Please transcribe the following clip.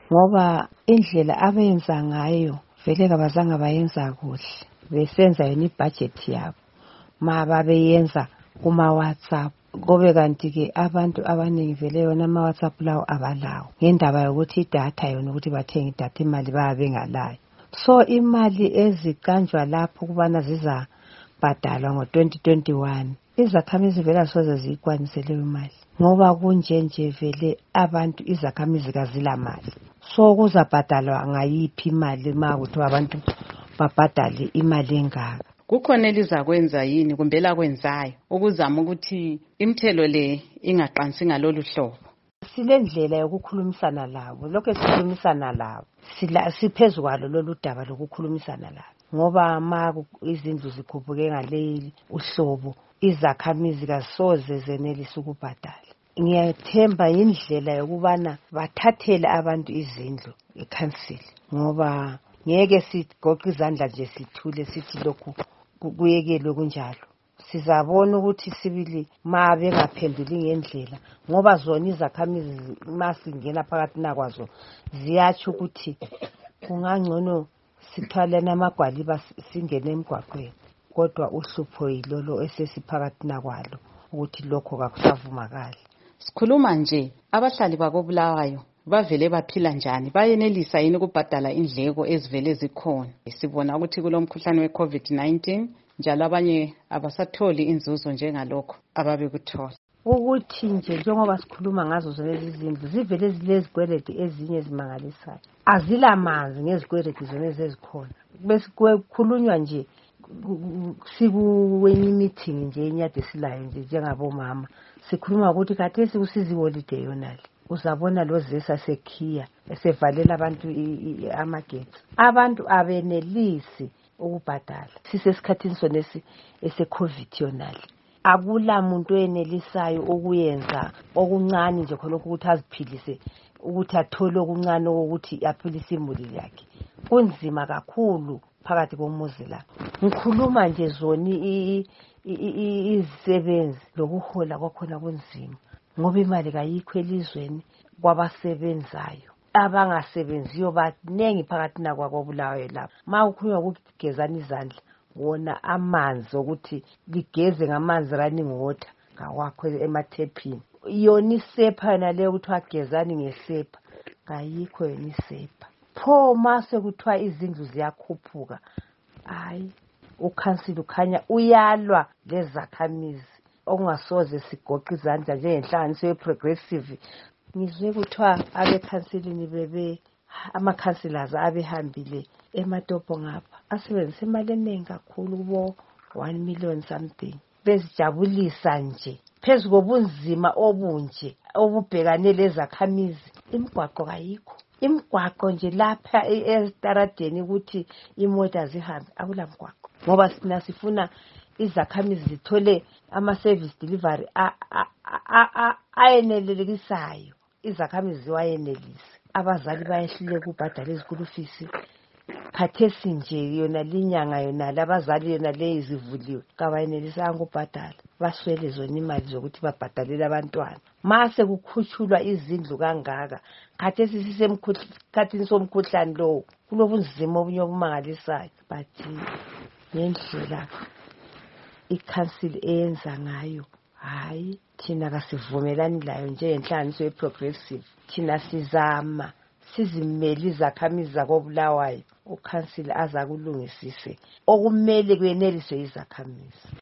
ngoba indlela abenza ngayo vele kabazange bayenza kuhle. Besenza yona ibudget yabo ma babeyenza kuma-WhatsApp. Kobe kanti-ke abantu abaningi vele yona ama-WhatsApp lawo abalawo ngendaba yokuthi idatha yona ukuthi bathenge idatha imali baba bengalayo. So imali eziqanjwa lapho kubana zizabhadalwa ngo-2021 izakhamizi vele asoze ziyikwanise leyo mali ngoba kunjenje vele abantu izakhamizi kazilamali. So kuzabhadalwa ngayiphi imali ma kuthiwa abantu babhadale imali engaka? Kukhona elizakwenza yini kumbe lakwenzayo ukuzama ukuthi imithelo le ingaqansi ngalolu hlobo? Silendlela yokukhulumisana labo, lokho sikhulumisana labo siphezulu kwalo lolu daba lokukhulumisana labo ngoba ma izindlu zikhuphuke ngaleli uhlobo izakhamizi kasoze zenelisa ukubhadala. Ngiyathemba indlela yokubana bathathele abantu izindlu eCouncil ngoba ngeke sigoqe izandla nje sithule sithi lokhu kuyekelwe kunjalo. Sizabona ukuthi sibili ma bengaphenduli ngendlela ngoba zona izakhamizi masingena phakathi nakwazo ziyatsho ukuthi kungangcono sithwalena amagwaliba singene emgwaqweni, kodwa uhlupho yilolo esesiphakathi nakwalo ukuthi lokho kakusavumakali. Sikhuluma nje abahlali bakoBulawayo bavele baphila njani? Bayenelisa yini ukubhadala indleko ezivele zikhona? Sibona ukuthi kulomkhuhlane we-COVID-19 njalo abanye abasatholi inzuzo njengalokho ababekuthola. Ukuthi nje njengoba sikhuluma ngazo zonezi izindlu zivele zilezigweledi ezinye ezimangalisayo. Azilamanzi ngezigweledi zonezi ezikhona. Besikhulunywa nje sikuwenye meeting nje enyade silayo nje njengabomama. Sikhuluma ukuthi khathesi kusizi holiday yonale. Uzabona lo zesa sekhiya esevalela abantu amagetsi. Abantu abenelisi ukubhadala. Sisesikhathini sonesi ese-COVID yonale. Akula muntu enelisayo ukuyenza okuncane nje khonokho ukuthi aziphilise, ukuthi athole okuncane ukuthi aphilise imuli yakhe. Kunzima kakhulu phakathi komuzi la. Ngikhuluma nje zoni izisebenzi lokuhola kwakhona kunzima ngoba imali kayikho elizweni kwabasebenzayo. Abangasebenziyo baningi phakathi nakwakoBulawayo lapho. Ma ukhulunywa ukugezana izandla wona amanzi ukuthi ligeze ngamanzi running water ngawakho emathephini. Yona isepha yona leyo kuthiwa gezani ngesepha kayikho yona isepha. Pho mase kuthiwa izindlu ziyakhuphuka, hayi uCouncil ukhanya uyalwa lezakhamizi okungasoze sigoqe izandla njengenhlanganiso ye-progressive. Ngizwe kuthiwa abeCouncilini bebe ama-councillors abehambile eMatopo ngapha asebenzise imali eningi kakhulu kubo 1 million something bezijabulisa nje phezu kobunzima obunje obubhekane lezakhamizi. Imigwaqo kayikho, imigwaqo nje lapha estaradeni ukuthi imoto zihambe akula mgwaqo ngoba sina sifuna izakhamizi zithole ama-service delivery ayenelelisayo. Izakhamizi ziwayenelise, abazali bayehluleka ukubhadala izikulu fees. Khathesi nje yona linyanga yona labazali yona leyi zivuliwe kabayenelisanga ukubhadala. Baswele zona imali zokuthi babhadalele abantwana. Mase kukhutshulwa izindlu kangaka khathesi sisemkhathini somkhuhlane lowo kulobunzima obunye obumangalisayo. But ngendlela iCouncil eyenza ngayo, hayi thina kasivumelani layo njengenhlanganiso ye-progressive. Thina sizama sizimele izakhamizi zakoBulawayo uCouncil azakulungisise okumele kweneliswe izakhamizi.